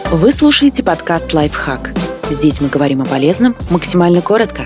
Вы слушаете подкаст «Лайфхак». Здесь мы говорим о полезном максимально коротко.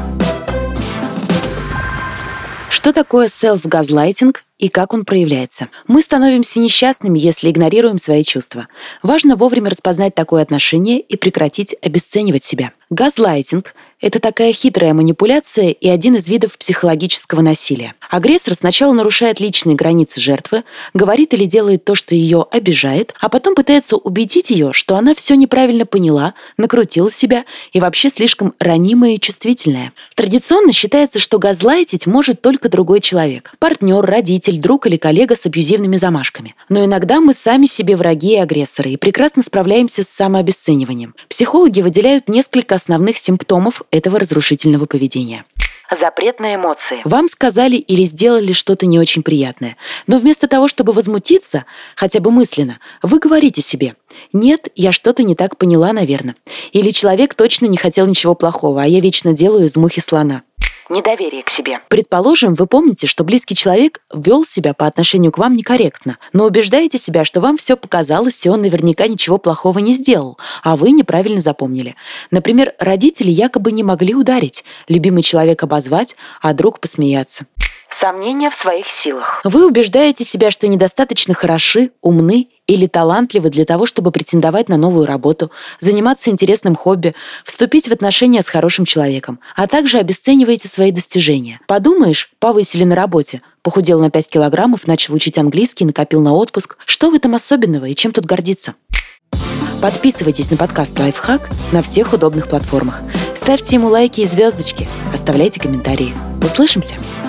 Что такое селф-газлайтинг и как он проявляется? Мы становимся несчастными, если игнорируем свои чувства. Важно вовремя распознать такое отношение и прекратить обесценивать себя. Газлайтинг – это такая хитрая манипуляция и один из видов психологического насилия. Агрессор сначала нарушает личные границы жертвы, говорит или делает то, что ее обижает, а потом пытается убедить ее, что она все неправильно поняла, накрутила себя и вообще слишком ранимая и чувствительная. Традиционно считается, что газлайтить может только другой человек – партнер, родитель, друг или коллега с абьюзивными замашками. Но иногда мы сами себе враги и агрессоры и прекрасно справляемся с самообесцениванием. Психологи выделяют несколько основных симптомов этого разрушительного поведения. Запрет на эмоции. Вам сказали или сделали что-то не очень приятное, но вместо того, чтобы возмутиться, хотя бы мысленно, вы говорите себе: «Нет, я что-то не так поняла, наверное». Или «Человек точно не хотел ничего плохого, а я вечно делаю из мухи слона». Недоверие к себе. Предположим, вы помните, что близкий человек вел себя по отношению к вам некорректно, но убеждаете себя, что вам все показалось, и он наверняка ничего плохого не сделал, а вы неправильно запомнили. Например, родители якобы не могли ударить, любимый человек обозвать, а друг посмеяться. Сомнения в своих силах. Вы убеждаете себя, что недостаточно хороши, умны или талантливы для того, чтобы претендовать на новую работу, заниматься интересным хобби, вступить в отношения с хорошим человеком, а также обесцениваете свои достижения. Подумаешь, повысили на работе, похудел на 5 килограммов, начал учить английский, накопил на отпуск. Что в этом особенного и чем тут гордиться? Подписывайтесь на подкаст «Лайфхак» на всех удобных платформах. Ставьте ему лайки и звездочки, оставляйте комментарии. Услышимся!